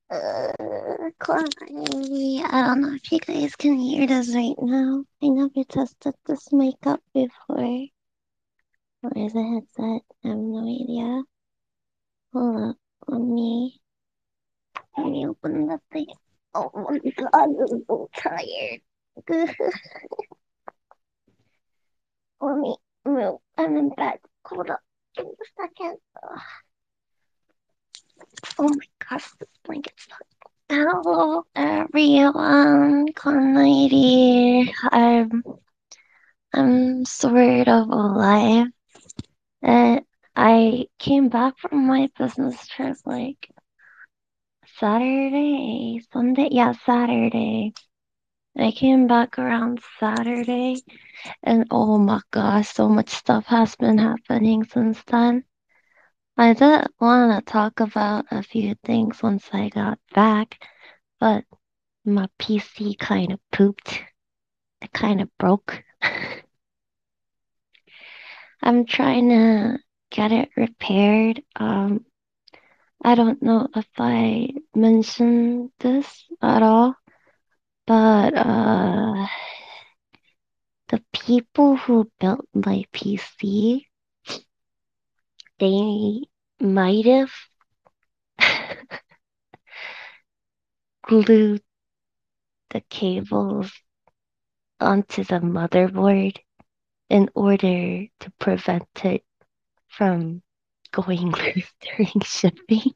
Chloe, I don't know if you guys can hear this right now. I never tested this mic up before. Where's the headset? I have no idea. Hold up, let me open the thing. Oh my god, I'm so tired. Let me move. I'm in bed. Hold up. Give me a second. Oh my gosh, this blanket's not. Hello, everyone. Connighty. I'm sort of alive. Uh, I came back from my business trip like Saturday, Sunday. Yeah, Saturday. I came back around Saturday, and oh my gosh, so much stuff has been happening since then. I did want to talk about a few things once I got back, but my PC kind of pooped. It kind of broke. I'm trying to get it repaired. I don't know if I mentioned this at all, but the people who built my PC, they might have glued the cables onto the motherboard in order to prevent it from going loose during shipping.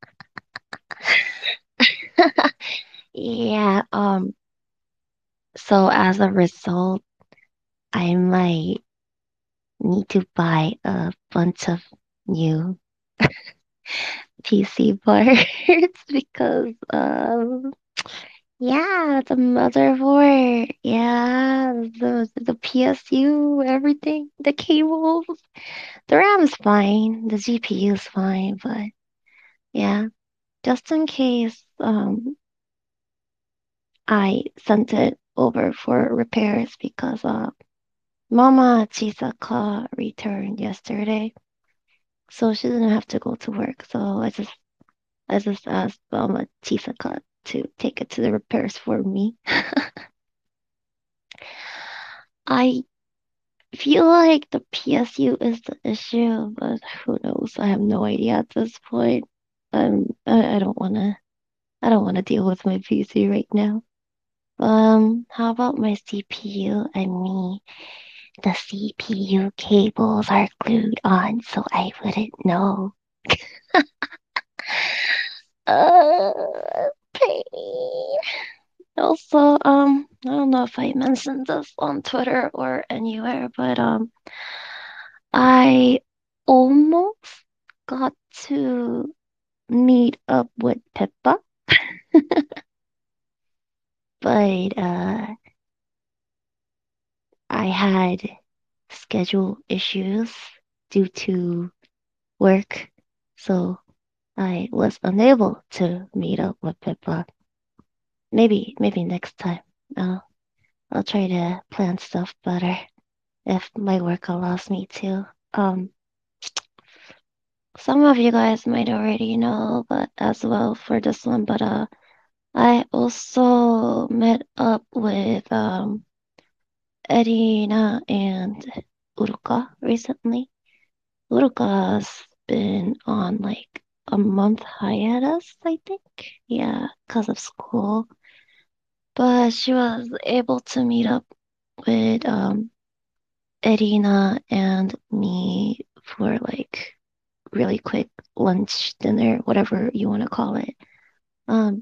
Yeah, so as a result, I might need to buy a bunch of new PC parts because yeah, the motherboard, yeah, the PSU, everything, the cables, the RAM's fine, the GPU's fine, but yeah, just in case I sent it over for repairs because Mama Chisaka returned yesterday, so she didn't have to go to work. So I just asked Mama Chisaka to take it to the repairs for me. I feel like the PSU is the issue, but who knows? I have no idea at this point. I don't wanna deal with my PC right now. How about my CPU and me? The CPU cables are glued on, so I wouldn't know. Pain. Also, I don't know if I mentioned this on Twitter or anywhere, but I almost got to meet up with Pippa, but I had schedule issues due to work, so I was unable to meet up with Pippa. Maybe next time. I'll I'll try to plan stuff better if my work allows me to. Some of you guys might already know, but as well for this one, but I also met up with Erina and Uruka recently. Uruka's been on like a month hiatus, I think. Yeah, because of school. But she was able to meet up with Irina and me for like really quick lunch, dinner, whatever you want to call it. Um,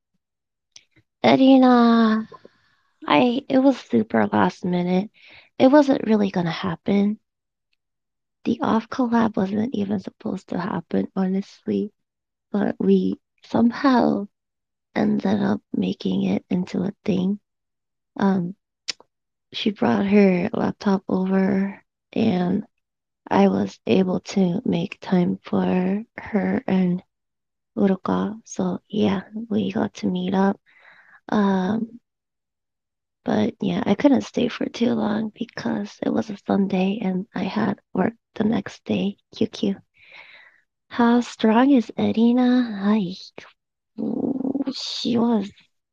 Irina, it was super last minute. It wasn't really gonna happen. The off collab wasn't even supposed to happen, honestly, but we somehow ended up making it into a thing. Um, she brought her laptop over and I was able to make time for her and Uruka. So yeah, we got to meet up. Um, but yeah, I couldn't stay for too long because it was a Sunday and I had work the next day. QQ. How strong is Erina? Ay, She was,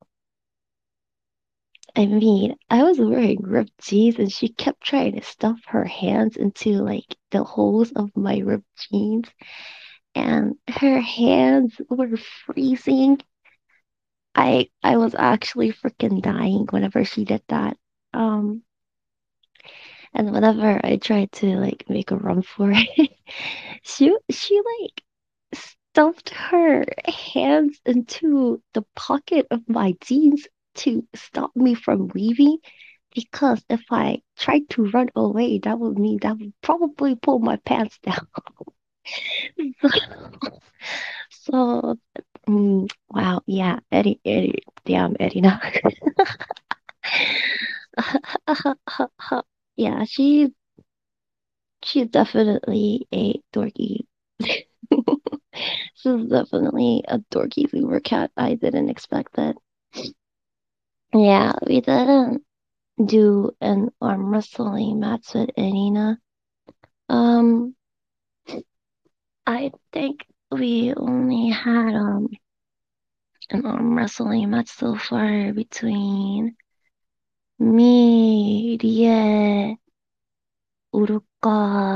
I mean, I was wearing ripped jeans and she kept trying to stuff her hands into like the holes of my ripped jeans and her hands were freezing. I was actually freaking dying whenever she did that. Um, and whenever I tried to like make a run for it, she like stuffed her hands into the pocket of my jeans to stop me from leaving. Because if I tried to run away, that would mean that would probably pull my pants down. So, wow, yeah, Eddie, damn, Eddie, no. Yeah, she's definitely a dorky. She's definitely a dorky Uber cat. I didn't expect that. Yeah, we didn't do an arm wrestling match with Irina. Um, I think we only had an arm wrestling match so far between me, Rie, Uruka,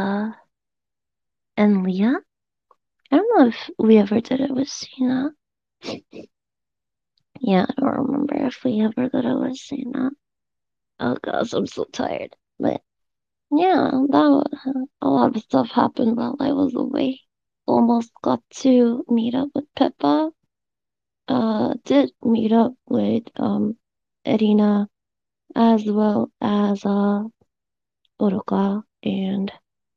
and Leah. I don't know if we ever did it with Sina. Yeah, I don't remember if we ever did it with Sina. Oh gosh, I'm so tired. But yeah, a lot of stuff happened while I was away. Almost got to meet up with Peppa. Did meet up with Irina as well as Oroka. And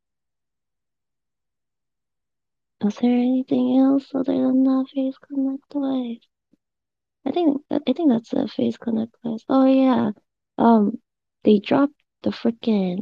was there anything else other than the Face Connect Live? I think that's the Face Connect Live. Oh yeah. They dropped the freaking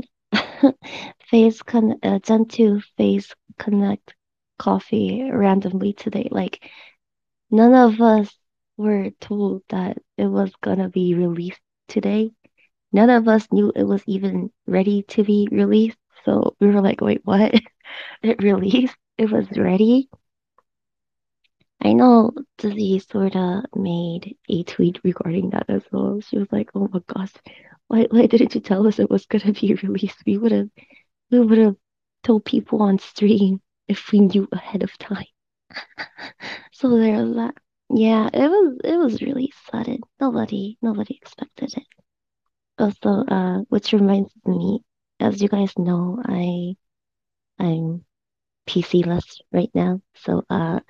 Gen 2 Face Connect coffee randomly today. Like none of us were told that it was gonna be released today. None of us knew it was even ready to be released. So we were like, wait, what? It released? It was ready? I know Dizzy sorta made a tweet regarding that as well. She was like, oh my gosh, why didn't you tell us it was gonna be released? We would have told people on stream if we knew ahead of time. So there was that. Yeah, it was really sudden. Nobody expected it. Also, which reminds me, as you guys know, I'm PC-less right now. So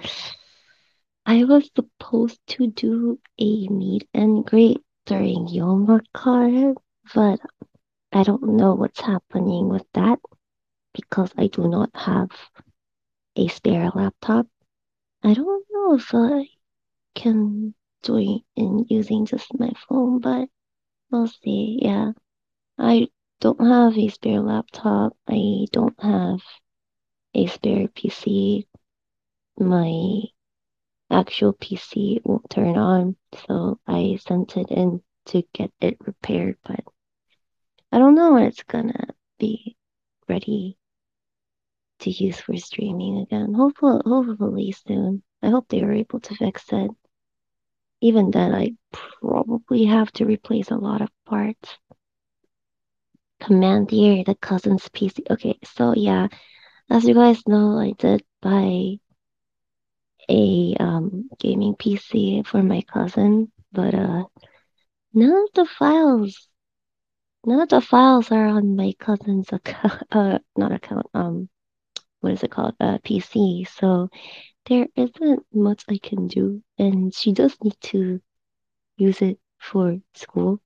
I was supposed to do a meet and greet during Yomarcon, but I don't know what's happening with that because I do not have a spare laptop. I don't know if I can join in using just my phone, but we'll see. Yeah, I don't have a spare laptop. I don't have a spare PC. My actual PC won't turn on, so I sent it in to get it repaired, but I don't know when it's gonna be ready to use for streaming again. Hopefully soon. I hope they were able to fix it. Even then, I probably have to replace a lot of parts. Commandier, the cousin's PC. Okay, so yeah, as you guys know, I did buy a gaming PC for my cousin, but none of the files none of the files are on my cousin's account not account, what is it called? PC. So there isn't much I can do, and she does need to use it for school.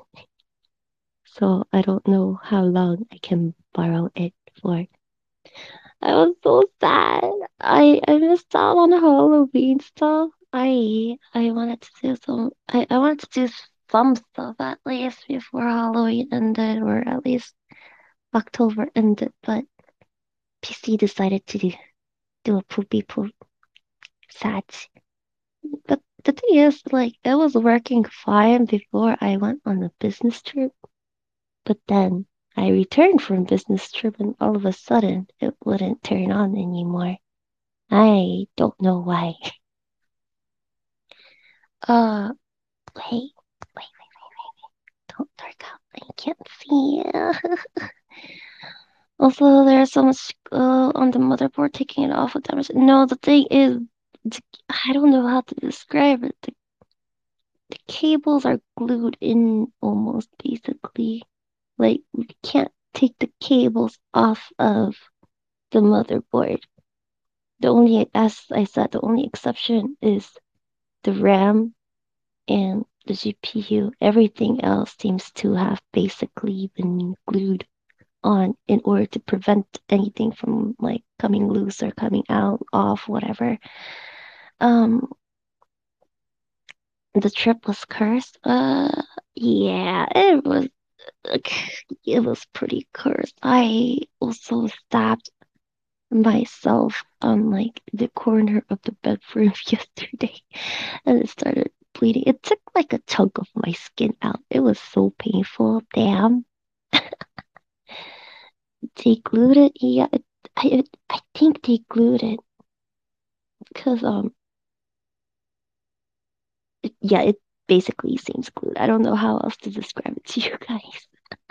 So I don't know how long I can borrow it for. I was so sad. I missed out on Halloween stuff. I wanted to do I wanted to do some stuff at least before Halloween ended, or at least October ended, but PC decided to do a poopy poop. Sad. But the thing is, like, it was working fine before I went on a business trip. But then I returned from business trip and all of a sudden it wouldn't turn on anymore. I don't know why. Uh, wait, wait, don't dark out. I can't see. Also, there's so much on the motherboard taking it off with damage. No, the thing is, I don't know how to describe it. The cables are glued in almost basically. Like, we can't take the cables off of the motherboard. The only, as I said, the only exception is the RAM and the GPU. Everything else seems to have basically been glued on in order to prevent anything from like coming loose or coming out, off, whatever. Um, the trip was cursed. Yeah, it was pretty cursed. I also stabbed myself on like the corner of the bedroom yesterday and it started bleeding. It took like a chunk of my skin out. It was so painful. Damn. They glued it. Yeah, I think they glued it because yeah, it basically seems glued. I don't know how else to describe it to you guys.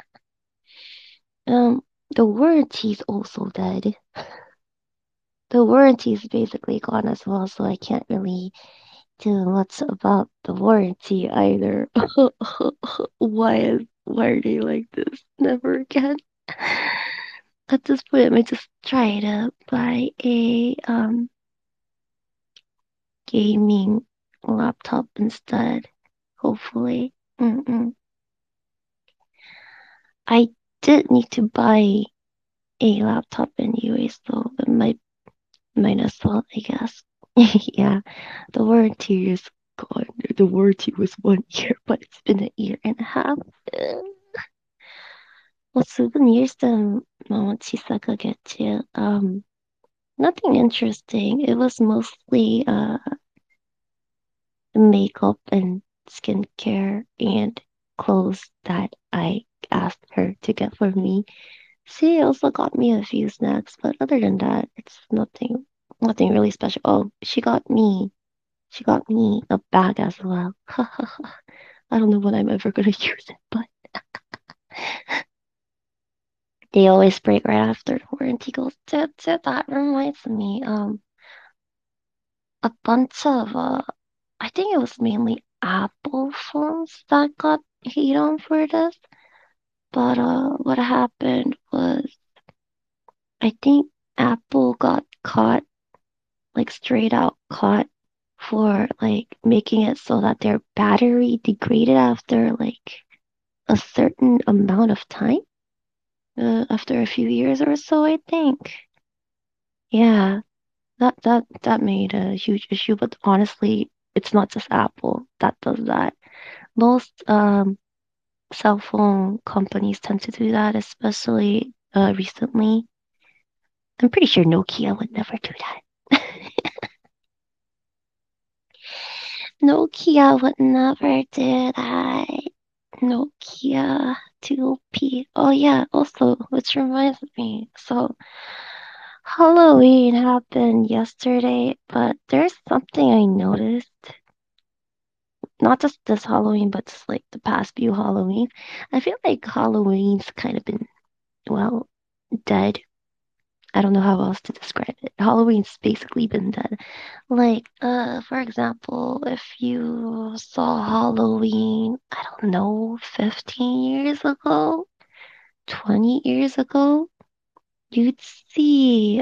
Um, the warranty's also dead. The warranty's basically gone as well, so I can't really do much about the warranty either. Why are they like this? Never again. At this point, I might just try to buy a gaming laptop instead. Hopefully. Mm-mm. I did need to buy a laptop anyways, though. It might as well, I guess. Yeah, the warranty is gone. The warranty was 1 year, but it's been a year and a half. 무슨 일씀 치사하겠지. Nothing interesting. It was mostly makeup and skincare and clothes that I asked her to get for me. She also got me a few snacks, but other than that, it's nothing really special. Oh, she got me a bag as well. I don't know when I'm ever gonna use it, but they always break right after the warranty goes. That reminds me, a bunch of I think it was mainly Apple phones that got hate on for this. But what happened was I think Apple got caught, like straight out caught for like making it so that their battery degraded after like a certain amount of time, after a few years or so, I think. Yeah, that made a huge issue, but honestly, it's not just Apple that does that. Most cell phone companies tend to do that, especially recently. I'm pretty sure Nokia would never do that. Nokia would never do that. Nokia 2P. Oh yeah, also, which reminds me. So Halloween happened yesterday, but there's something I noticed. Not just this Halloween, but just like the past few Halloween. I feel like Halloween's kind of been, well, dead. I don't know how else to describe it. Halloween's basically been dead. Like, for example, if you saw Halloween, I don't know, 15 years ago, 20 years ago, you'd see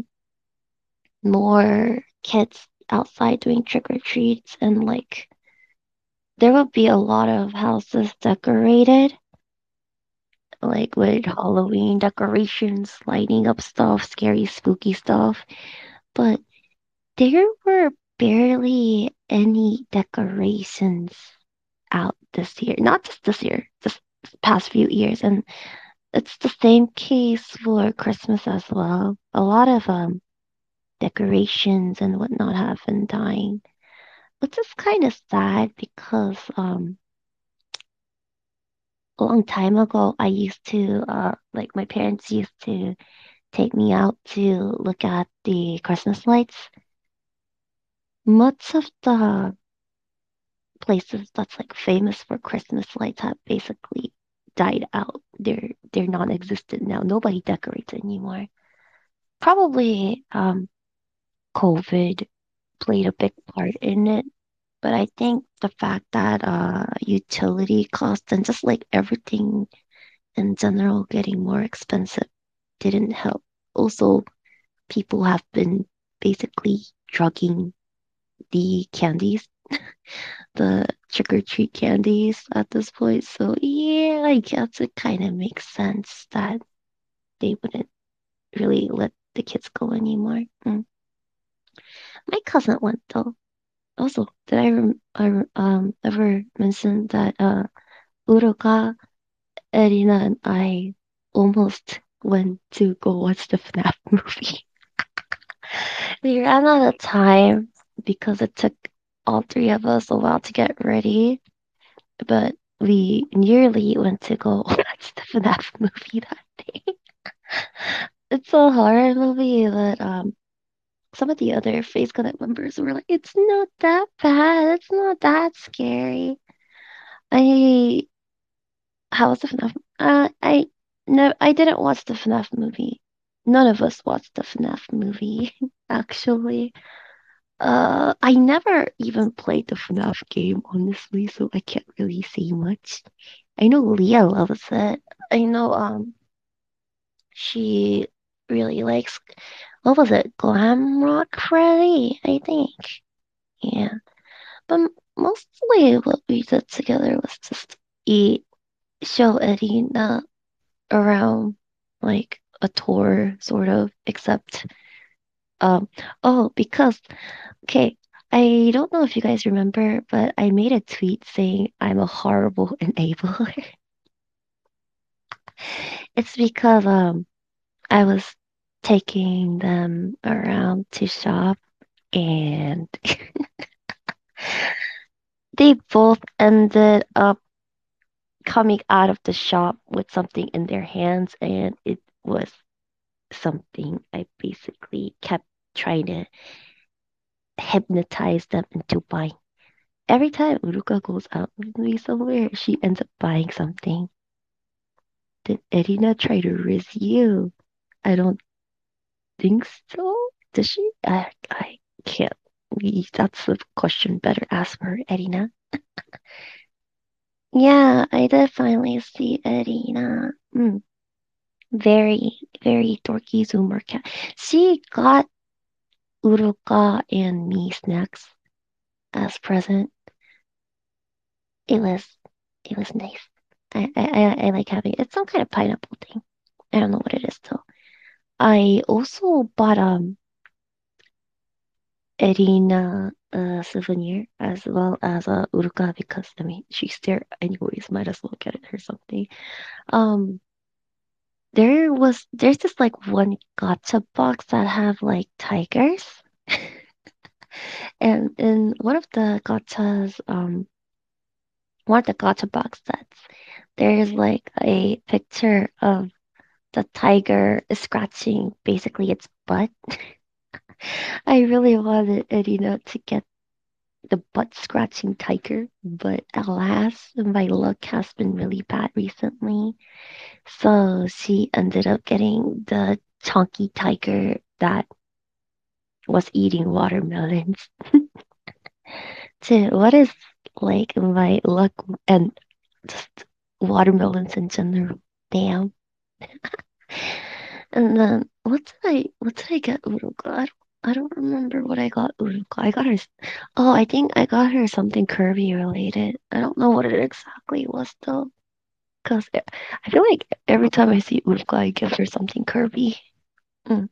more kids outside doing trick or treats and like there would be a lot of houses decorated like with Halloween decorations, lighting up stuff, scary, spooky stuff. But there were barely any decorations out this year. Not just this year, just past few years. And it's the same case for Christmas as well. A lot of decorations and whatnot have been dying, which is kind of sad because a long time ago I used to like my parents used to take me out to look at the Christmas lights. Much of the places that's like famous for Christmas lights have basically died out. They're non-existent now. Nobody decorates anymore. Probably COVID played a big part in it, but I think the fact that utility costs and just like everything in general getting more expensive didn't help. Also, people have been basically drugging the candies, the trick or treat candies at this point. So yeah, I guess it kind of makes sense that they wouldn't really let the kids go anymore. My cousin went though. Also, did ever mention that Uruka, Erina, and I almost went to go watch the FNAF movie? We ran out of time because it took all three of us a while to get ready, but we nearly went to go watch the FNAF movie that day. It's a horror movie, but some of the other Face Connect members were like, "It's not that bad. It's not that scary." I How was the FNAF? I No, I didn't watch the FNAF movie. None of us watched the FNAF movie, actually. I never even played the FNAF game, honestly, so I can't really say much. I know Leah loves it. I know she really likes, what was it? Glam Rock Freddy, I think. Yeah. But mostly what we did together was just eat, show Edina around like a tour sort of, except um oh, because okay, I don't know if you guys remember, but I made a tweet saying I'm a horrible enabler. It's because I was taking them around to shop and they both ended up coming out of the shop with something in their hands, and it was something I basically kept trying to hypnotize them into buying. Every time Uruka goes out with me somewhere, she ends up buying something. Did Irina try to riz you? I don't think so. Does she? I can't. That's a question better ask her, Irina. Yeah, I did finally see Irina. Very, very dorky zoomer cat. She got Uruka and me snacks as present. It was, it was nice. I like having it. It's some kind of pineapple thing. I don't know what it is though. I also bought Erina a souvenir as well as Uruka because I mean she's there anyways, might as well get her something. Um there's just like one gacha box that have like tigers. And in one of the gacha box sets, there's like a picture of the tiger scratching basically its butt. I really wanted Erina to get the butt scratching tiger, but alas, my luck has been really bad recently. So she ended up getting the chunky tiger that was eating watermelons. To what is like my luck and just watermelons in general. Damn. And then what did I get Uruka? I don't remember what I got Uruka. I got her Oh, I think I got her something Kirby related. I don't know what it exactly was though. Cause I feel like every time I see Uruka I give her something Kirby. Mm.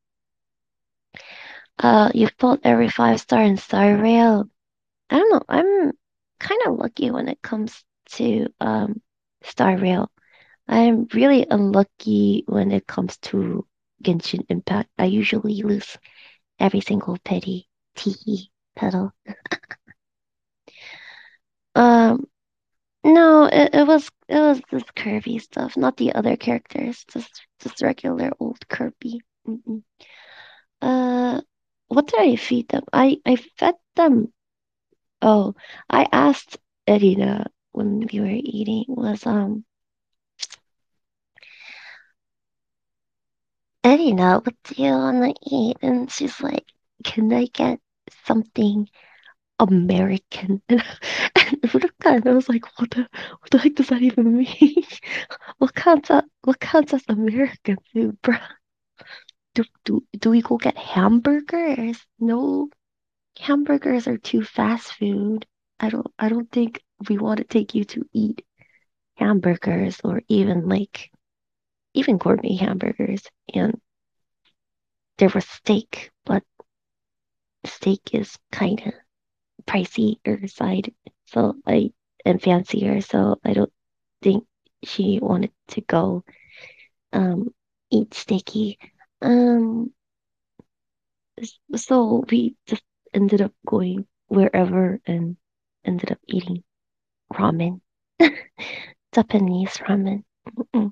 You've pulled every 5 star in Star Rail. I don't know. I'm kind of lucky when it comes to Star Rail. I'm really unlucky when it comes to Genshin Impact. I usually lose every single petty tee pedal. Um, no, it was this Kirby stuff, not the other characters, just regular old Kirby. Mm-mm. Uh, what did I feed them? I fed them Oh, I asked Edina when we were eating Edina, what do you wanna eat? And she's like, can I get something American? And we looked at it and I was like, what the heck does that even mean? What counts as American food, bro? Do we go get hamburgers? No, hamburgers are too fast food. I don't think we want to take you to eat hamburgers or even gourmet hamburgers. And there was steak, but steak is kind of pricey or side, so I and fancier. So I don't think she wanted to go um eat steaky. Um, so we just ended up going wherever and ended up eating ramen, Japanese ramen. Mm-mm.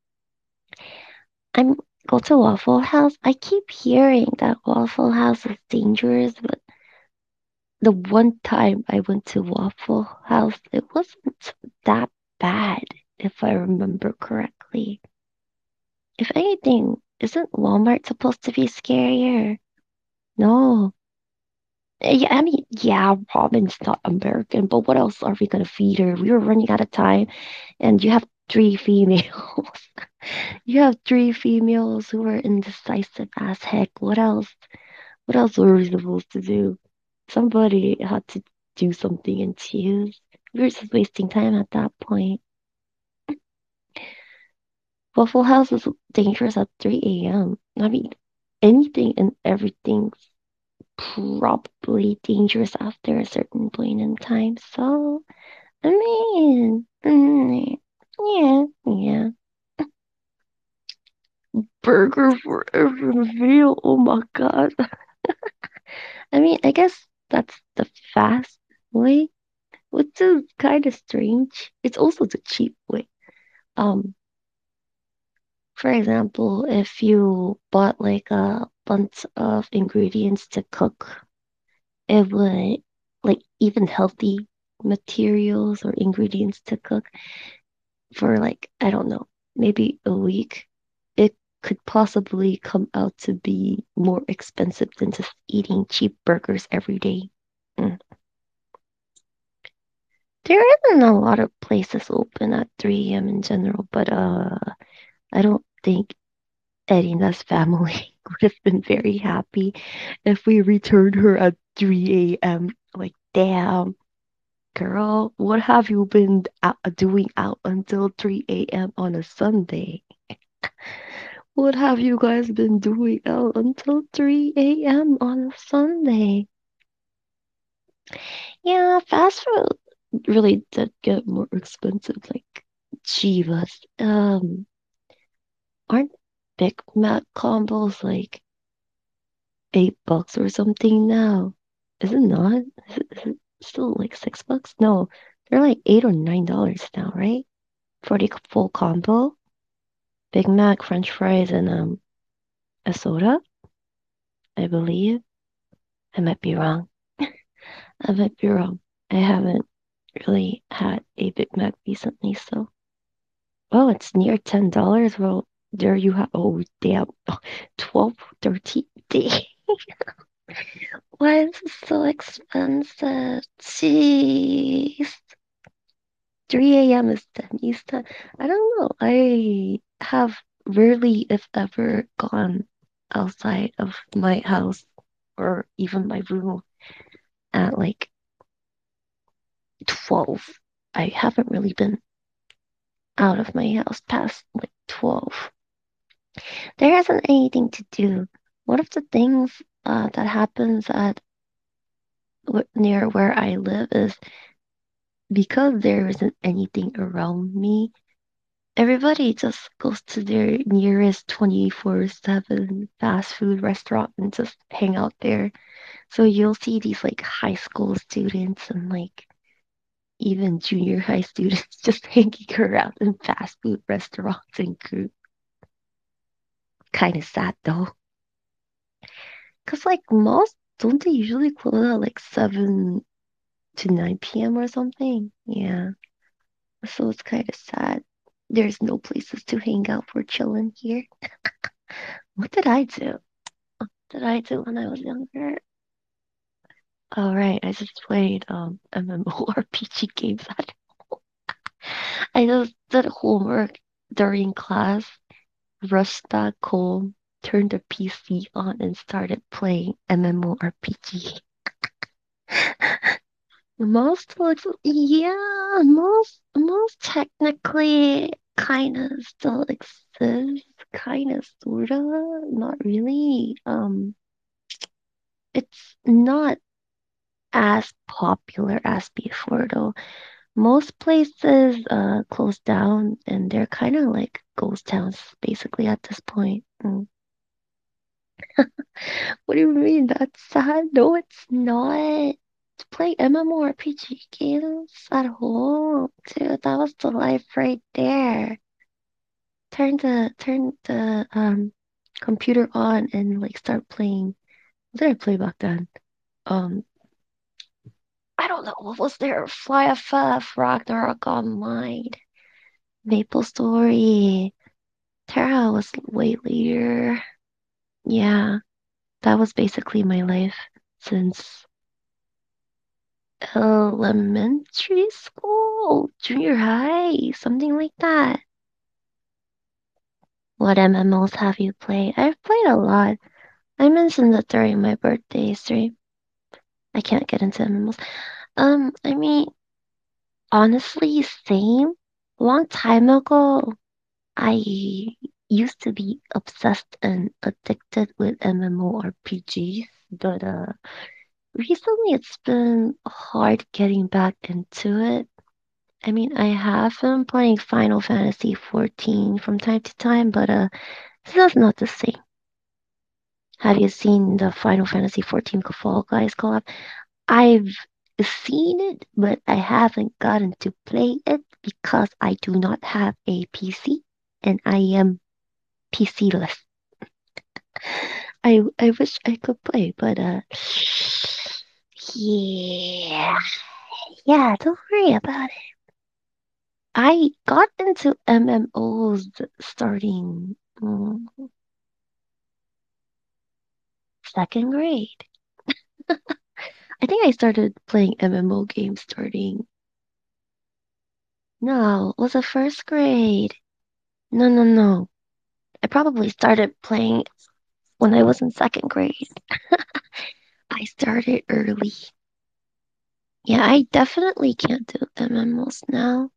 I'm go to Waffle House. I keep hearing that Waffle House is dangerous, but the one time I went to Waffle House, it wasn't that bad, if I remember correctly. If anything, isn't Walmart supposed to be scarier? No. Yeah, I mean, yeah, ramen's not American, but what else are we gonna feed her? We were running out of time, and you have three females. You have three females who are indecisive as heck. What else? What else were we supposed to do? Somebody had to do something and choose. We were just wasting time at that point. Waffle House is dangerous at 3 a.m. I mean, anything and everything's probably dangerous after a certain point in time. So, I mean, yeah, yeah. Burger for every meal. Oh my God. I mean, I guess that's the fast way, which is kind of strange. It's also the cheap way. Um, for example, if you bought like a bunch of ingredients to cook, it would like even healthy materials or ingredients to cook for like, I don't know, maybe a week, it could possibly come out to be more expensive than just eating cheap burgers every day. Mm. There isn't a lot of places open at 3 a.m. in general, but I don't think Edina's family would have been very happy if we returned her at 3 a.m. Like, damn, girl, what have you been doing out until 3 a.m. on a Sunday? What have you guys been doing out until 3 a.m. on a Sunday? Yeah, fast food really did get more expensive. Like, Chivas. Aren't Big Mac combos like $8 or something now? Is it not? Is it still like $6? No, they're like $8 or $9 now, right? For the full combo. Big Mac, French fries, and a soda, I believe. I might be wrong. I might be wrong. I haven't really had a Big Mac recently, so. Oh, it's near $10. Well, there you have. Oh, damn. 12, 13. Dang. Why is it so expensive? Jeez. 3 a.m. is Denny's time. I don't know. I have rarely, if ever, gone outside of my house or even my room at like 12. I haven't really been out of my house past like 12. There isn't anything to do. One of the things that happens at near where I live is because there isn't anything around me, everybody just goes to their nearest 24/7 fast food restaurant and just hang out there. So you'll see these like high school students and like even junior high students just hanging around in fast food restaurants and groups. Kind of sad though. Because like most, don't they usually close at like 7 to 9 p.m. or something. Yeah. So it's kind of sad. There's no places to hang out for chilling here. What did I do? Did I do when I was younger? Oh right, I just played MMORPG games. I just did homework during class, rushed back home, turned the PC on, and started playing MMORPG. Most technically kind of still exists, kind of sorta, not really. It's not as popular as before though. Most places closed down and they're kind of like ghost towns basically at this point. What do you mean? That's sad? No, it's not. To play MMORPG games at home, dude, that was the life right there. Turn the computer on and like start playing. What did I play back then? Um, I don't know. What was there? Fly FF, Ragnarok Online, Maple Story. Terra was way later. Yeah, that was basically my life since elementary school, junior high, something like that. What MMOs have you played? I've played a lot. I mentioned that during my birthday stream. I can't get into MMOs. I mean, honestly, same. Long time ago, I used to be obsessed and addicted with MMORPGs, but recently it's been hard getting back into it. I mean, I have been playing Final Fantasy 14 from time to time, but that's not the same. Have you seen the Final Fantasy 14 Fall Guys collab? I've seen it, but I haven't gotten to play it because I do not have a PC and I am PC-less. I wish I could play, but yeah, yeah, don't worry about it. I got into MMOs starting second grade. I think I started playing MMO games starting. No, it was a first grade. No, no, no. I probably started playing when I was in second grade. I started early. Yeah, I definitely can't do MMOs now.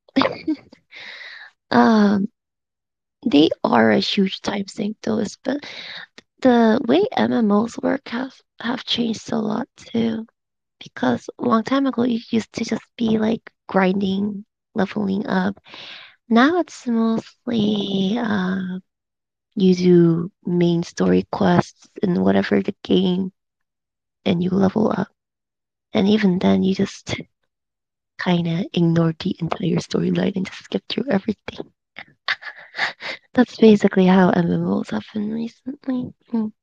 Um, they are a huge time sink though, but the way MMOs work have changed a lot too. Because a long time ago, you used to just be like grinding, leveling up. Now it's mostly you do main story quests in whatever the game and you level up. And even then, you just kind of ignore the entire storyline and just skip through everything. That's basically how MMOs have been recently.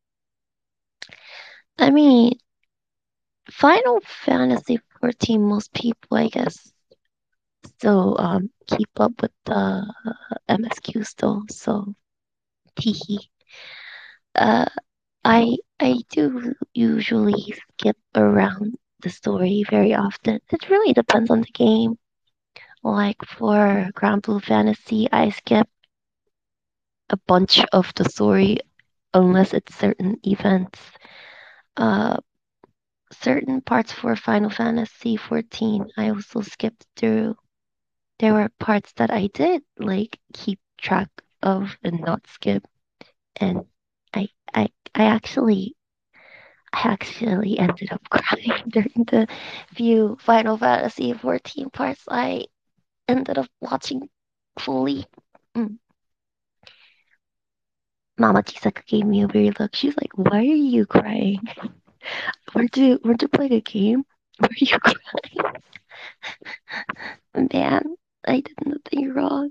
I mean, Final Fantasy 14, most people, I guess, still keep up with the MSQ still. So, teehee. Uh, I do usually skip around the story very often. It really depends on the game. Like for Grand Blue Fantasy, I skip a bunch of the story unless it's certain events. Uh, certain parts for Final Fantasy 14, I also skipped through. There were parts that I did like keep track of and not skip, and I I actually ended up crying during the few Final Fantasy 14 parts I ended up watching fully. Mm. Mama Chisaka gave me a weird look. She's like, "Why are you crying? Weren't you playing a game? Why are you crying?" Man, I did nothing wrong.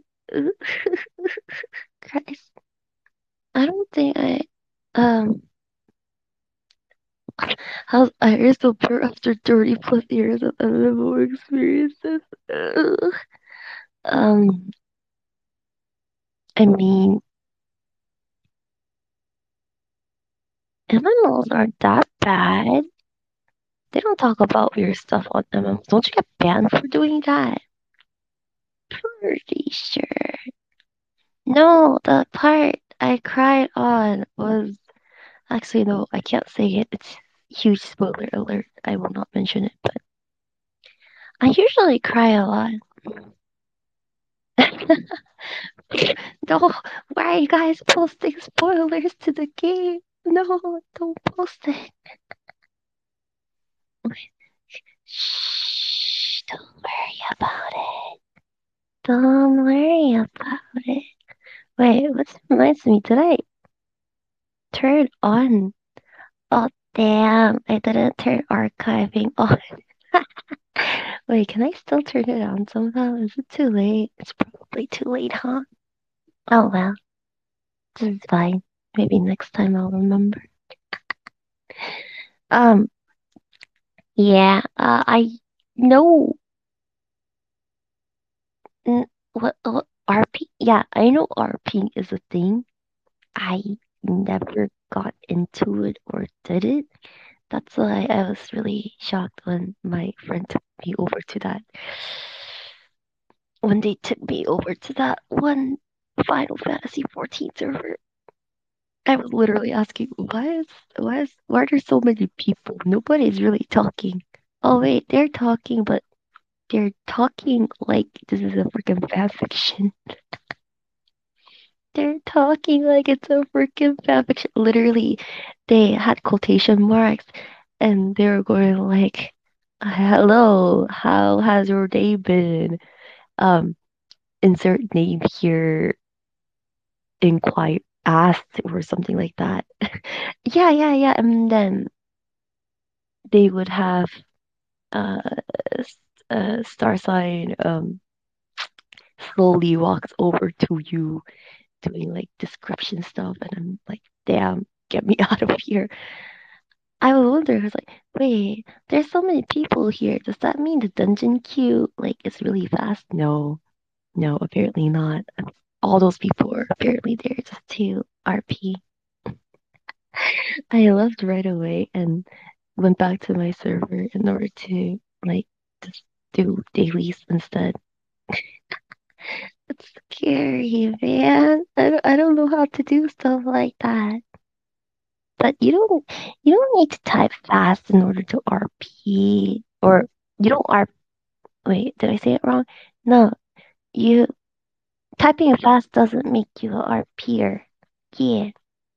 Christ. I don't think um I still pure after 30 plus years of MMO experiences. Ugh. Um, I mean, MMOs aren't that bad. They don't talk about weird stuff on MMOs. Don't you get banned for doing that? Pretty sure. No, the part I cried on was actually no, I can't say it. It's huge spoiler alert. I will not mention it, but I usually cry a lot. No, why are you guys posting spoilers to the game? No, don't post it. Shh, don't worry about it. Don't worry about it. Wait, what reminds me? Did I turn on? Oh, damn, I didn't turn archiving on. Wait, can I still turn it on somehow? Is it too late? It's probably too late, huh? Oh well, this is fine. Maybe next time I'll remember. Um, yeah, I know what RP. Yeah, I know RP is a thing. I never got into it or did it. That's why I was really shocked when my friend took me over to that. When they took me over to that one Final Fantasy 14 server, I was literally asking, why are there so many people? Nobody's really talking. Oh wait, they're talking, but they're talking like this is a freaking fanfiction. They're talking like it's a freaking fanfiction. Literally, they had quotation marks and they were going like, "Hello, how has your day been?" Um, insert name here, inquire, asked, or something like that. Yeah, yeah, yeah. And then they would have uh, star sign slowly walks over to you doing like description stuff, and I'm like, damn, get me out of here. I would wonder, I was like, wait, there's so many people here. Does that mean the dungeon queue like is really fast? No, no, apparently not. All those people are apparently there just to RP. I left right away and went back to my server in order to like just do dailies instead. It's scary, man. I don't know how to do stuff like that. But you don't need to type fast in order to RP or you don't R wait, did I say it wrong? No, you typing fast doesn't make you a RPer. Yeah,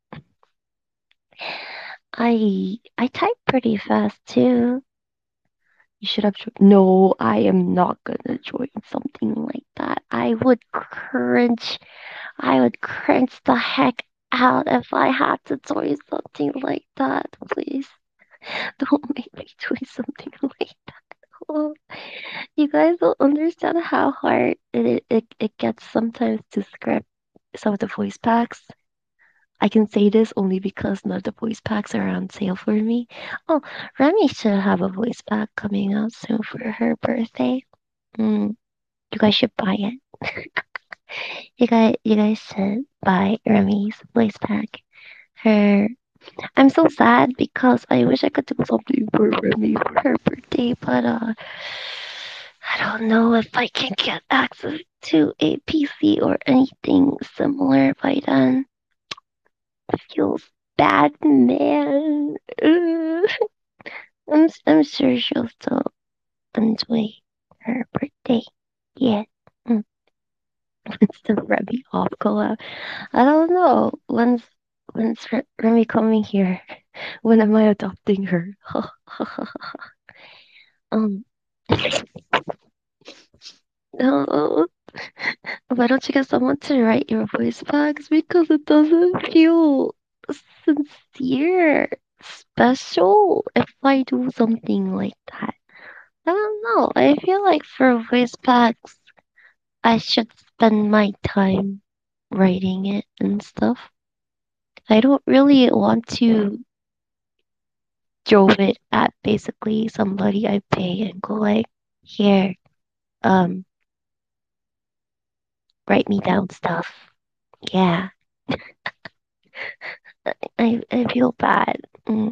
I type pretty fast too. You should have no, I am not gonna join something like that. I would cringe the heck out if I had to join something like that. Please don't make me join something like that. You guys don't understand how hard it gets sometimes to script some of the voice packs. I can say this only because none of the voice packs are on sale for me. Oh, Remy should have a voice pack coming out soon for her birthday. Mm, you guys should buy it. You guys should buy Remy's voice pack. Her I'm so sad because I wish I could do something for Remy for her birthday, but I don't know if I can get access to a PC or anything similar by then. Feels bad, man. I'm sure she'll still enjoy her birthday. Yeah. Mm. It's the Remy off collab. I don't know. When's Remy coming here? When am I adopting her? um, no. Why don't you get someone to write your voice packs? Because it doesn't feel sincere, special if I do something like that. I don't know. I feel like for voice packs, I should spend my time writing it and stuff. I don't really want to drove it at basically somebody I pay and go like, here, um, write me down stuff. Yeah, I feel bad.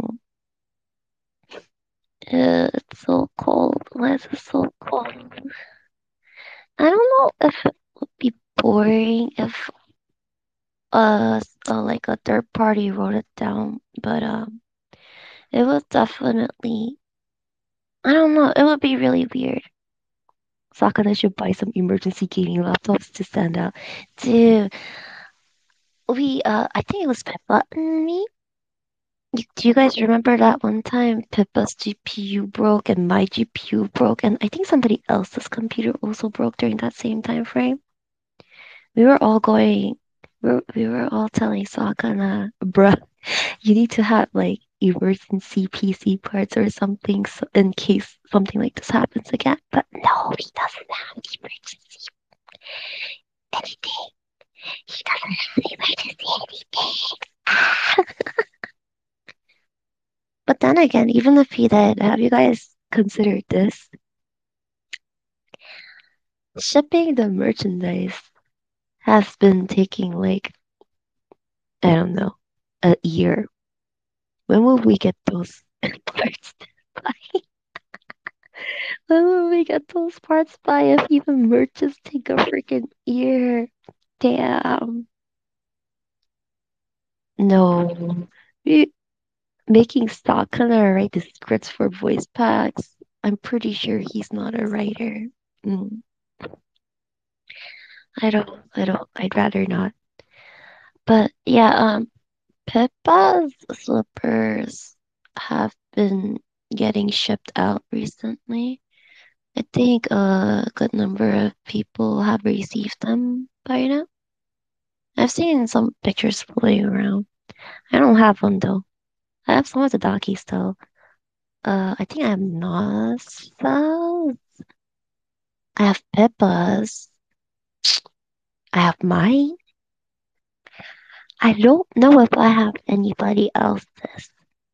It's so cold. Why is it so cold? I don't know if it would be boring if like a third party wrote it down, but it was definitely, I don't know, it would be really weird. Sakana should buy some emergency gaming laptops to send out. Dude, I think it was Pippa and me. Do you guys remember that one time Pippa's GPU broke and my GPU broke, and I think somebody else's computer also broke during that same time frame? We were all going, we were all telling Sakana, bruh, you need to have like emergency PC parts or something so in case something like this happens again. But no, he doesn't have emergency anything. He doesn't have emergency anything. But then again, even if he did, have you guys considered this? Shipping the merchandise has been taking like, I don't know, a year. When will we get those parts by? When will we get those parts by if even merches take a freaking year? Damn. No. We making stock kind of write the scripts for voice packs. I'm pretty sure he's not a writer. Mm, I'd rather not. But yeah, Pippa's slippers have been getting shipped out recently. I think a good number of people have received them by now. I've seen some pictures floating around. I don't have one though. I have some of the Daki still. I think I have Nasa. I have Pippa's. I have mine. I don't know if I have anybody else's.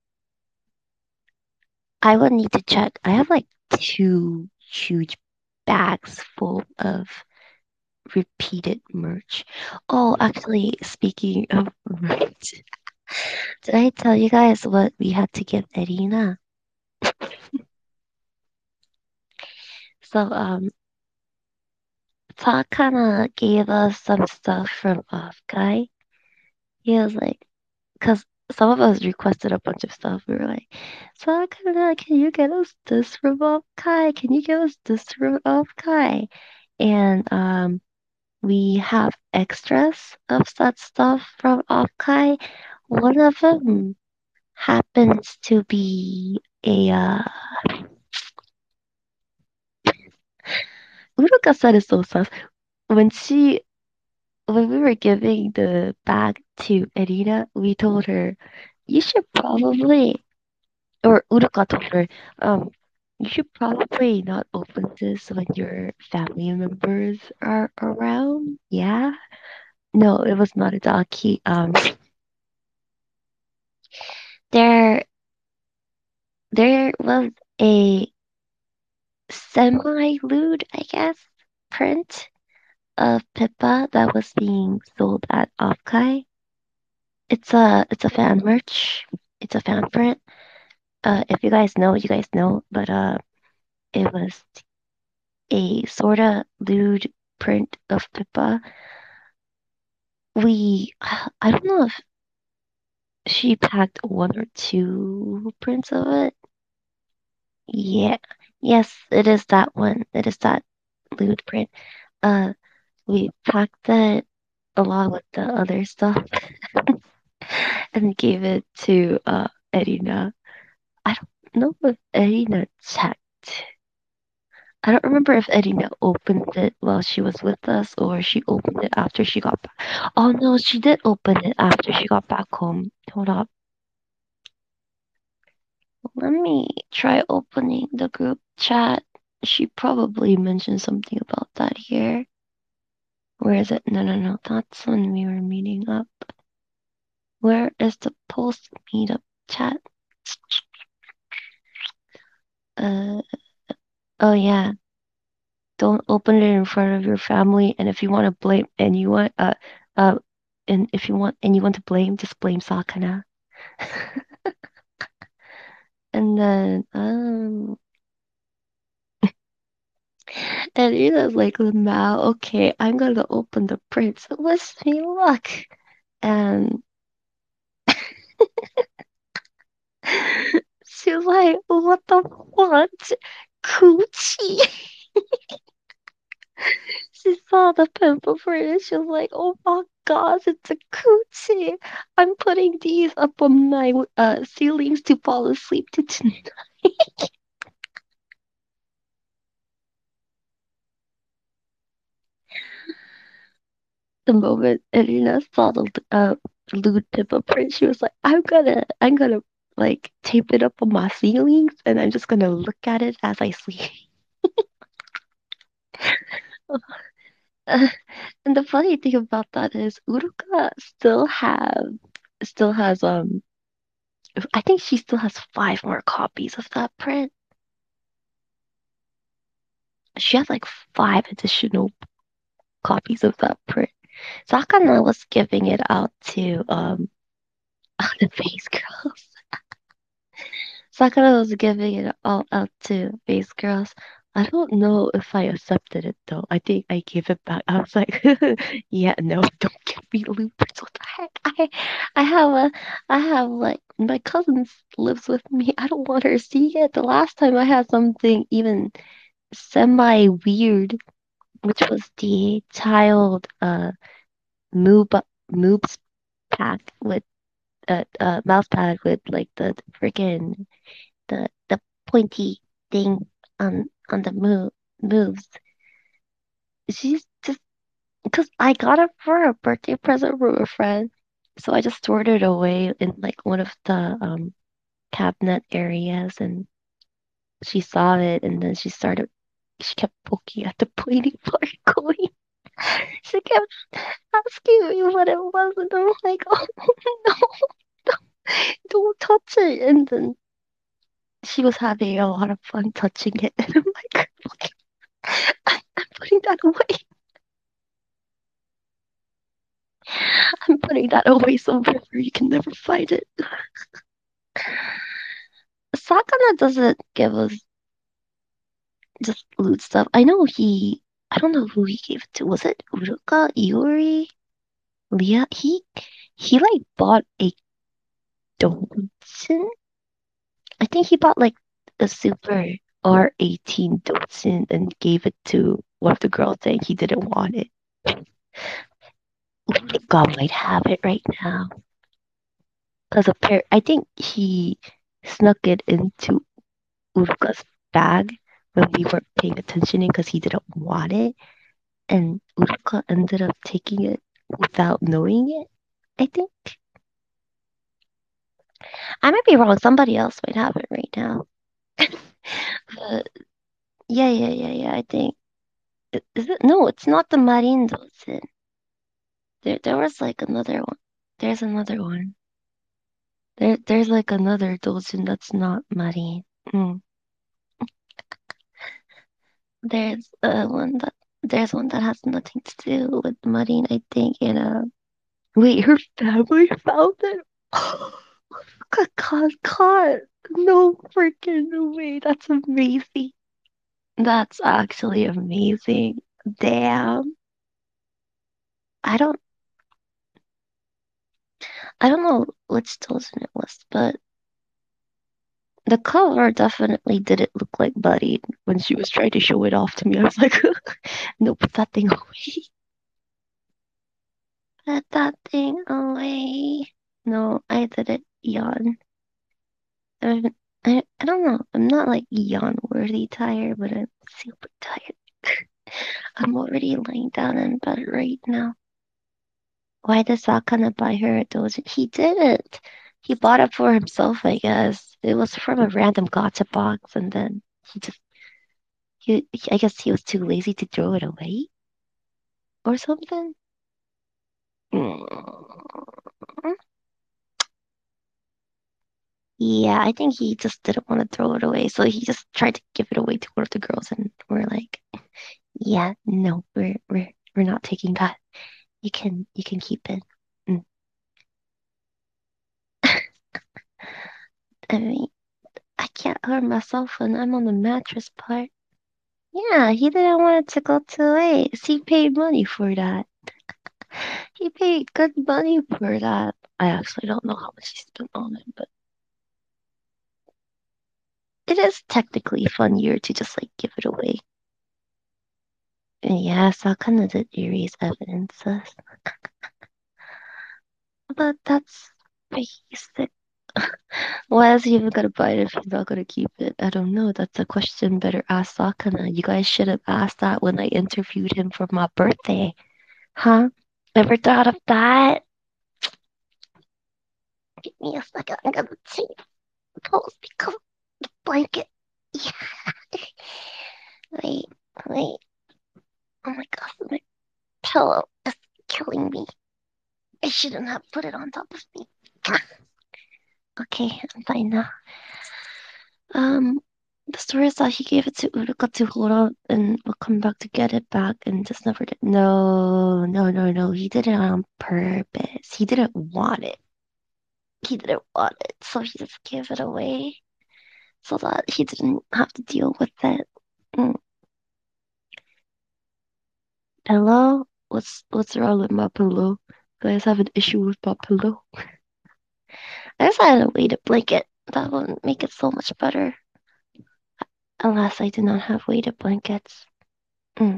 I would need to check. I have like two huge bags full of repeated merch. Oh, actually, speaking of merch, did I tell you guys what we had to give Irina? So, Talk kind of gave us some stuff from Off Guy. He was like, because some of us requested a bunch of stuff. We were like, so kind of, can you get us this from Off Kai? Can you give us this from Off Kai? And we have extras of such stuff from Off Kai. One of them happens to be a Uruka-san is so sus. When she when we were giving the bag to Erina, we told her, you should probably, or Uruka told her, um, you should probably not open this when your family members are around. Yeah? No, it was not a daki. There, there was a semi-lewd, I guess, print of Pippa that was being sold at Offkai. It's a fan merch. It's a fan print. If you guys know, you guys know, but it was a sorta lewd print of Pippa. I don't know if she packed one or two prints of it. Yeah, yes, it is that one. It is that lewd print. Uh, we packed that along with the other stuff and gave it to Edina. I don't know if Edina checked. I don't remember if Edina opened it while she was with us or she opened it after she got back. Oh no, she did open it after she got back home. Hold up. Let me try opening the group chat. She probably mentioned something about that here. Where is it? No, no, no. That's when we were meeting up. Where is the post meetup chat? Uh, oh yeah. Don't open it in front of your family. And if you want to blame anyone, uh, and if you want anyone to blame, just blame Sakana. And then, and Ina's like, now, okay, I'm gonna open the print. So wish me luck. And she was like, what the what? Coochie. She saw the pimple print and she was like, oh my gosh, it's a coochie. I'm putting these up on my ceilings to fall asleep to tonight. The moment Irina saw the lewd pimple print, she was like, I'm gonna like tape it up on my ceilings and I'm just gonna look at it as I sleep. And the funny thing about that is Uruka still has I think she still has 5 more copies of that print. She has like 5 additional copies of that print. Sakana was giving it out to the face girls. Sakana was giving it all out to face girls. I don't know if I accepted it though. I think I gave it back. I was like, yeah, no, don't give me loopers. What the heck? I have a, I have like my cousin lives with me. I don't want her seeing it. The last time I had something even semi weird, which was the child moob moobs pack with mouse pad with like the freaking the pointy thing on the moves. She's just because I got it for a birthday present from a friend, so I just stored it away in like one of the cabinet areas, and she saw it, and then she kept poking at the pointy part, going. She kept asking me what it was, and I'm like, oh no, don't touch it. And then she was having a lot of fun touching it, and I'm like, okay, I'm putting that away. I'm putting that away somewhere where you can never find it. Sakana doesn't give us just loot stuff. I don't know who he gave it to. Was it Uruka, Iori, Leah? He like bought a Dotsun. I think he bought like a super R18 Dotsun and gave it to one of the girls saying he didn't want it. God might have it right now. Because I think he snuck it into Uruka's bag when we weren't paying attention because he didn't want it. And Uruka ended up taking it without knowing it. I think. I might be wrong. Somebody else might have it right now. But yeah. I think. Is it? No, it's not the Marin Dotsun. There was like another one. There's another one. There's like another Dotsun that's not Marin. Mm. There's there's one that has nothing to do with Marin, I think, wait, her family found it? God, no freaking way. That's amazing. That's actually amazing. Damn. I don't I don't know which dozen it was, but the cover definitely didn't look like Buddy when she was trying to show it off to me. I was like, no, put that thing away. Put that thing away. No, I didn't yawn. I don't know. I'm not like yawn worthy tired, but I'm super tired. I'm already laying down in bed right now. Why does Sakana buy her a dozen? He didn't. He bought it for himself, I guess. It was from a random gacha box, and then he just I guess he was too lazy to throw it away or something. Mm. Yeah, I think he just didn't want to throw it away, so he just tried to give it away to one of the girls, and we're like, "Yeah, no, we're not taking that. You can keep it." Mm. I mean, I can't hurt myself when I'm on the mattress part. Yeah, he didn't want it to go to waste. He paid money for that. He paid good money for that. I actually don't know how much he spent on it, but it is technically funnier to just like give it away. And yeah, so kind of the erase evidences. But that's basic. Why is he even gonna buy it if he's not gonna keep it? I don't know. That's a question better ask Sakana. You guys should have asked that when I interviewed him for my birthday. Huh? Never thought of that? Give me a second. I'm gonna take pose because the blanket. Yeah. Wait, wait. Oh my gosh, my pillow is killing me. I shouldn't have put it on top of me. Okay, I'm fine now. Um, the story is that he gave it to Uruka to hold on and will come back to get it back and just never did. No, no, no, no. He did it on purpose. He didn't want it. He didn't want it. So he just gave it away so that he didn't have to deal with it. Mm. Hello? What's wrong with my pillow? You guys have an issue with my pillow? I just had a weighted blanket. That would make it so much better. Alas, I do not have weighted blankets. Mm.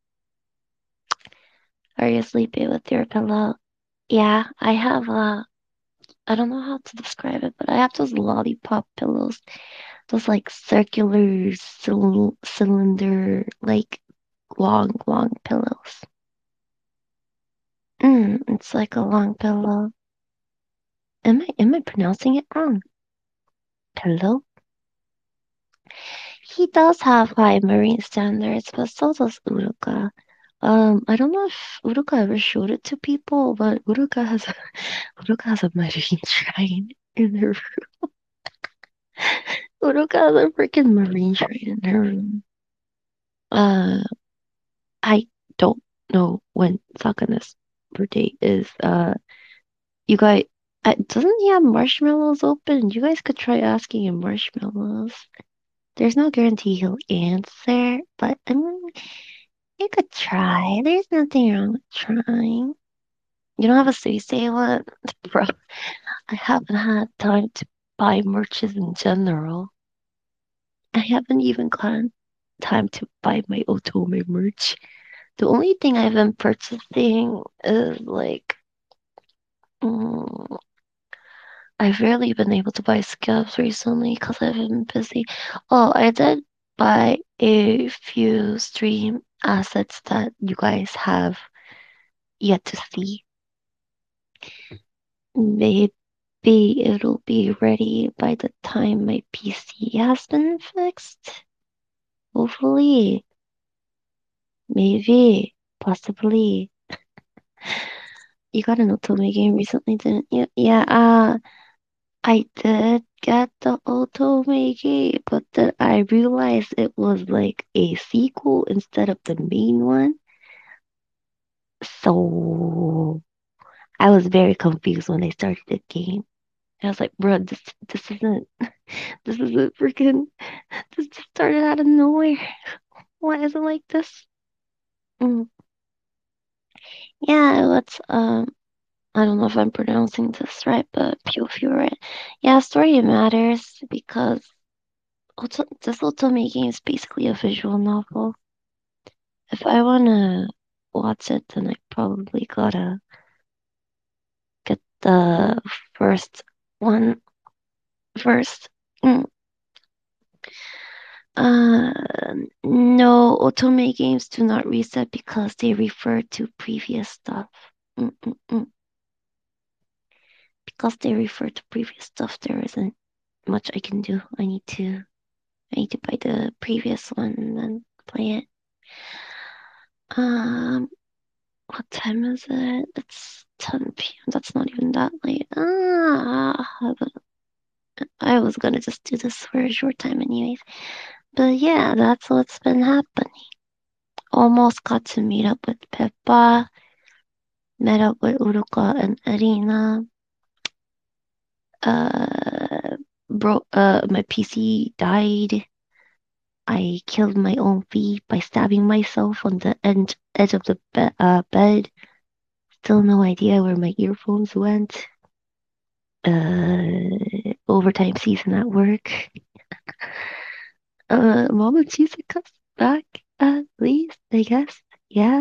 Are you sleeping with your pillow? Yeah, I have I don't know how to describe it, but I have those lollipop pillows, those like circular cylinder, like long pillows. It's like a long pillow. Am I pronouncing it wrong? Pillow? He does have high marine standards, but so does Uruka. I don't know if Uruka ever showed it to people, but Uruka has a marine shrine in her Uruka has a freaking marine shrine in her room. Uh, I don't know when Sakana's birthday is. You guys, doesn't he have marshmallows open? You guys could try asking him marshmallows. There's no guarantee he'll answer, but I mean, you could try. There's nothing wrong with trying. You don't have a Suisei one? Bro, I haven't had time to buy merches in general. I haven't even gotten time to buy my Otome merch. The only thing I've been purchasing is like, mm, I've rarely been able to buy scabs recently because I've been busy. Oh, I did buy a few stream assets that you guys have yet to see. Maybe it'll be ready by the time my PC has been fixed. Hopefully, maybe, possibly. You got an Otome game recently, didn't you? Yeah, I did get the Otome game, but then I realized it was like a sequel instead of the main one. So I was very confused when I started the game. I was like, bro, this isn't this isn't freaking this just started out of nowhere. Why is it like this? Mm. Yeah, let's I don't know if I'm pronouncing this right, but Pure right. Yeah, story matters because this Otome game is basically a visual novel. If I wanna watch it, then I probably gotta get the first one first. Mm. Uh, no, Otome games do not reset because they refer to previous stuff. Mm-mm-mm. Because they refer to previous stuff, there isn't much I can do. I need to buy the previous one and then play it. Um, what time is it? It's 10 p.m. That's not even that late. I was gonna just do this for a short time anyways. But yeah, that's what's been happening. Almost got to meet up with Pippa, met up with Uruka and Arena. My PC died. I killed my own feet by stabbing myself on the edge of the bed. Still no idea where my earphones went. Overtime season at work. Mama Chisuka's back at least, I guess. Yeah.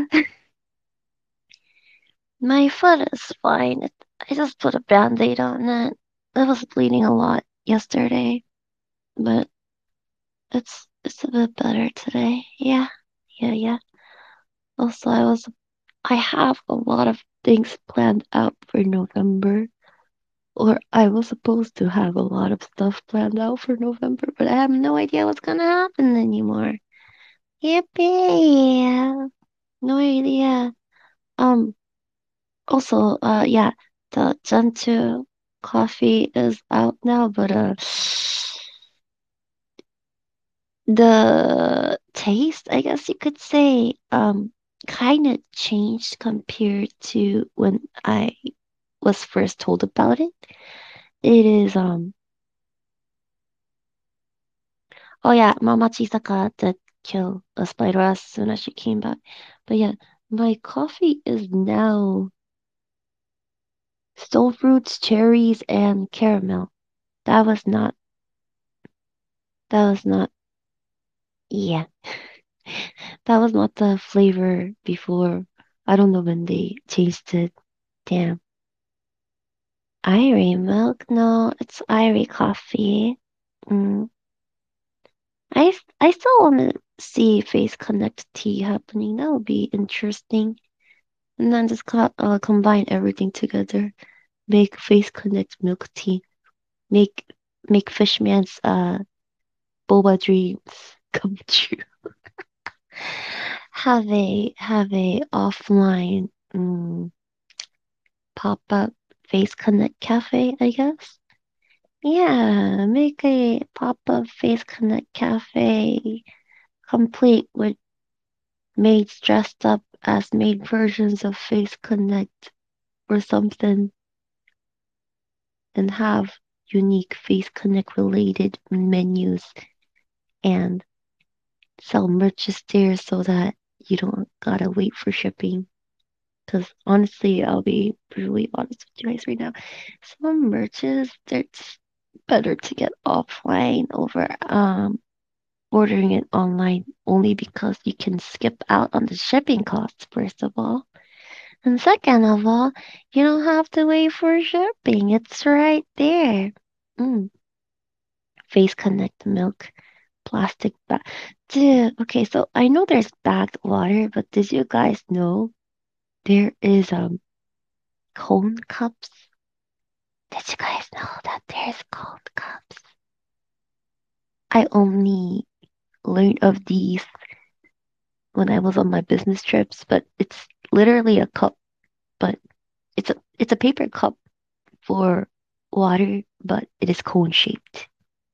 My foot is fine. I just put a band-aid on it. It was bleeding a lot yesterday, but it's a bit better today. Yeah. Yeah, yeah. Also, I have a lot of things planned out for November. Or I was supposed to have a lot of stuff planned out for November, but I have no idea what's gonna happen anymore. Yippee! No idea. Um, Also, yeah, the Gentoo coffee is out now, but the taste, I guess you could say, kind of changed compared to when I was first told about it. It is, oh yeah, Mama Chisaka did kill a spider as soon as she came back. But yeah, my coffee is now stone fruits, cherries, and caramel. That was not, that was not, yeah, that was not the flavor before. I don't know when they changed it. Damn. Irie milk? No, it's Irie coffee. Mm. I still want to see Face Connect tea happening. That would be interesting. And then just combine everything together. Make Face Connect milk tea. Make make Fishman's boba dreams come true. Have a offline pop-up Face Connect cafe, I guess. Yeah, make a pop-up Face Connect cafe complete with maids dressed up as maid versions of Face Connect or something, and have unique Face Connect related menus and sell merches there so that you don't gotta wait for shipping. Because honestly, I'll be brutally honest with you guys right now. Some merches, it's better to get offline over ordering it online only because you can skip out on the shipping costs, first of all. And second of all, you don't have to wait for shipping. It's right there. Mm. Face Connect milk, plastic bag. Dude, okay, so I know there's bagged water, but did you guys know there is cone cups? Did you guys know that there's cone cups? I only learned of these when I was on my business trips, but it's literally a cup, but it's a paper cup for water, but it is cone shaped.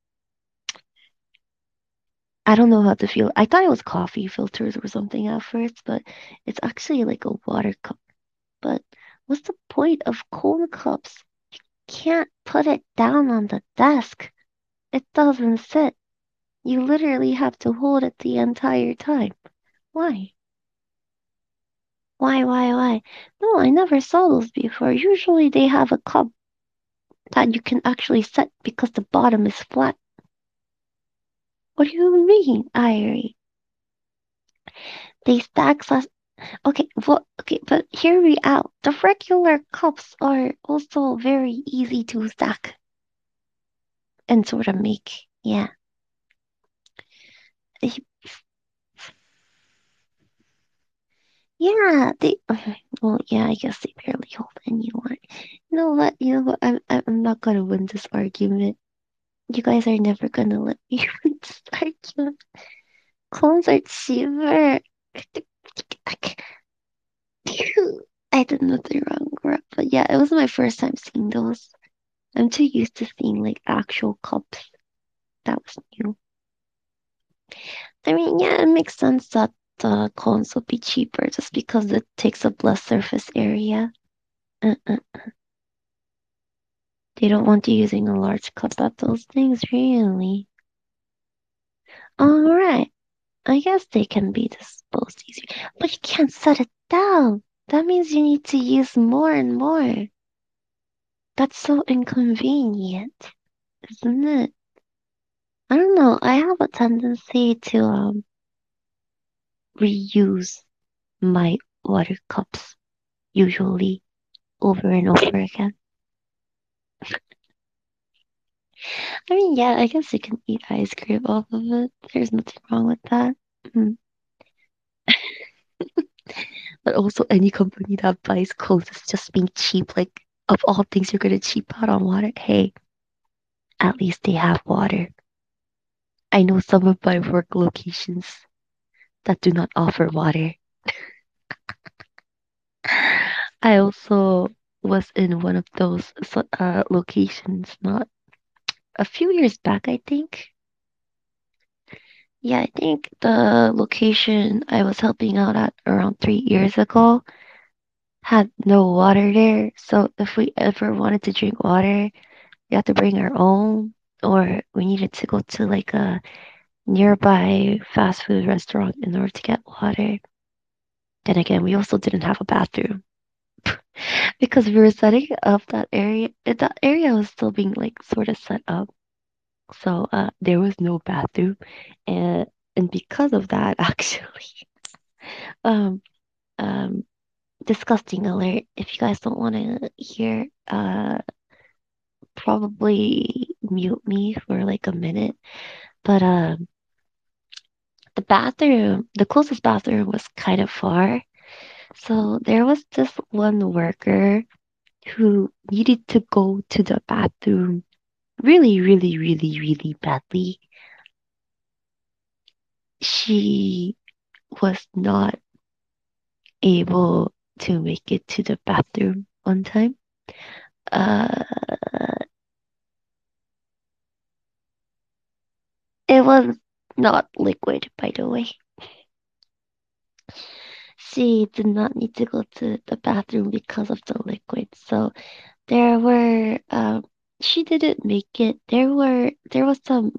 I don't know how to feel. I thought it was coffee filters or something at first, but it's actually like a water cup. But what's the point of cone cups? Can't put it down on the desk. It doesn't sit. You literally have to hold it the entire time. Why? Why? No, I never saw those before. Usually they have a cup that you can actually set because the bottom is flat. What do you mean, Irie? They stack us. Okay, well, okay, but hear me out. The regular cups are also very easy to stack and sort of make. Yeah. Eh, Yeah, they. Well, yeah, I guess they barely hold any water. You know what? You know what? I'm not gonna win this argument. You guys are never gonna let me win this argument. Clones are cheaper. I did nothing wrong, but yeah, it was my first time seeing those. I'm too used to seeing like actual cups. That was new. I mean, yeah, it makes sense that the cones would be cheaper just because it takes up less surface area. Uh-uh. They don't want you using a large cup at those things, really. All right. I guess they can be disposed easier, but you can't set it down. That means you need to use more and more. That's so inconvenient, isn't it? I don't know. I have a tendency to reuse my water cups usually over and over again. I mean, yeah, I guess you can eat ice cream off of it. There's nothing wrong with that. Mm. But also, any company that buys clothes is just being cheap. Like, of all things, you're gonna cheap out on water. Hey, at least they have water. I know some of my work locations that do not offer water. I also was in one of those locations not a few years back, I think. Yeah, I think the location I was helping out at around 3 years ago had no water there. So if we ever wanted to drink water, we had to bring our own, or we needed to go to like a nearby fast food restaurant in order to get water. Then again, we also didn't have a bathroom because we were setting up that area. That area was still being like sort of set up. So there was no bathroom, and because of that, actually, um um disgusting alert. If you guys don't want to hear, probably mute me for like a minute. But the closest bathroom was kind of far. So there was this one worker who needed to go to the bathroom really, really, really, really badly. She was not able to make it to the bathroom on time. Uh, it was not liquid, by the way. She did not need to go to the bathroom because of the liquid. So there were she didn't make it. There was some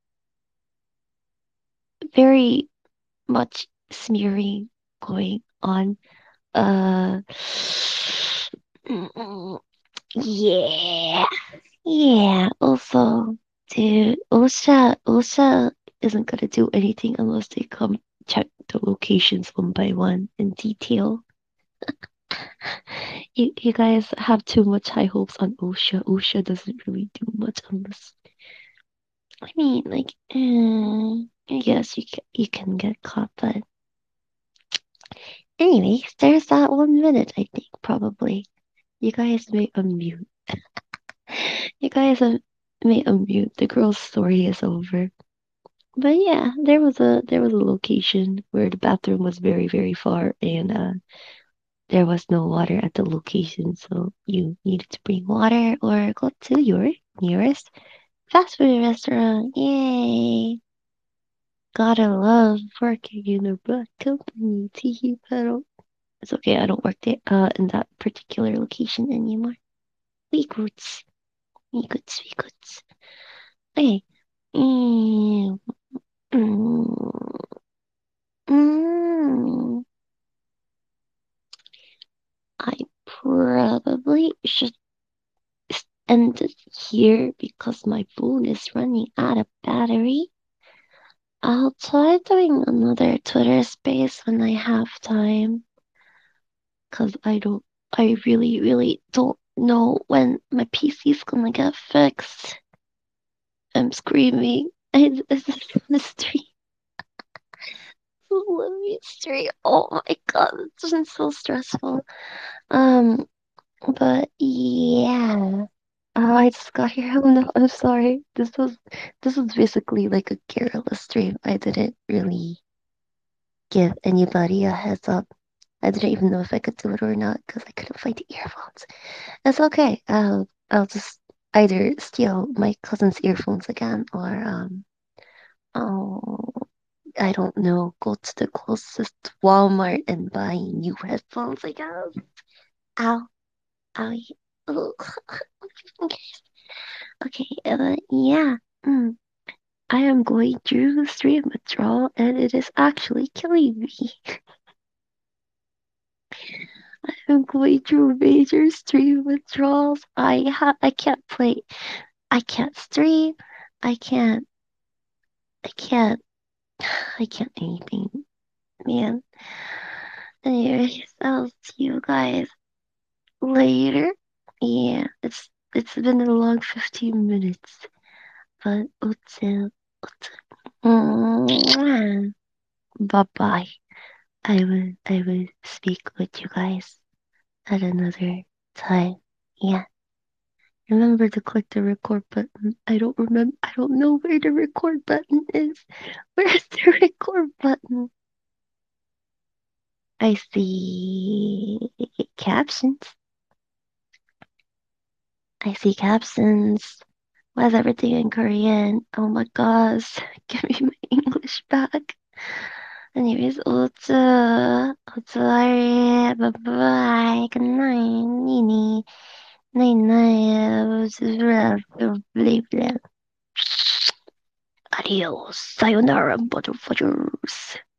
very much smearing going on. Uh yeah. Yeah. Also, dude, OSHA isn't gonna do anything unless they come check the locations one by one in detail. You guys have too much high hopes on OSHA. OSHA doesn't really do much unless I mean like I guess you can get caught, but anyways, there's that 1 minute I think probably. You guys may unmute. You guys may unmute. The girl's story is over. But yeah, there was a location where the bathroom was very, very far and there was no water at the location, so you needed to bring water or go to your nearest fast food restaurant. Yay! Gotta love working in a bad company. Teehee pedal. It's okay, I don't work there in that particular location anymore. We goods. We goods, we goods. Okay. Mm, mm, mm. I probably should end it here because my phone is running out of battery. I'll try doing another Twitter space when I have time because I really, really don't know when my PC's gonna get fixed. I'm screaming. It's a mystery. It's a mystery. Oh my God, it's been so stressful. Um, but yeah. Oh, I just got here. Oh no, I'm sorry. This was basically like a careless stream. I didn't really give anybody a heads up. I didn't even know if I could do it or not because I couldn't find the earphones. It's okay. I'll just either steal my cousin's earphones again or oh, I don't know, go to the closest Walmart and buy new headphones, I guess. Ow, ow. Ugh. Okay, yeah. Mm. I am going through stream withdrawal and it is actually killing me. I'm going through major stream withdrawals. I can't play. I can't stream. I can't I can't I can't anything, man. Anyways, I'll see you guys later. Yeah, it's been a long 15 minutes, but bye bye. I will speak with you guys at another time. Yeah. Remember to click the record button. I don't know where the record button is. Where's the record button? I see captions. I see captions. Why is everything in Korean? Oh my gosh. Give me my English back. Anyways, 어쩌, bye bye. Good night, Nini. Night night. Adios. Sayonara, motherfuckers.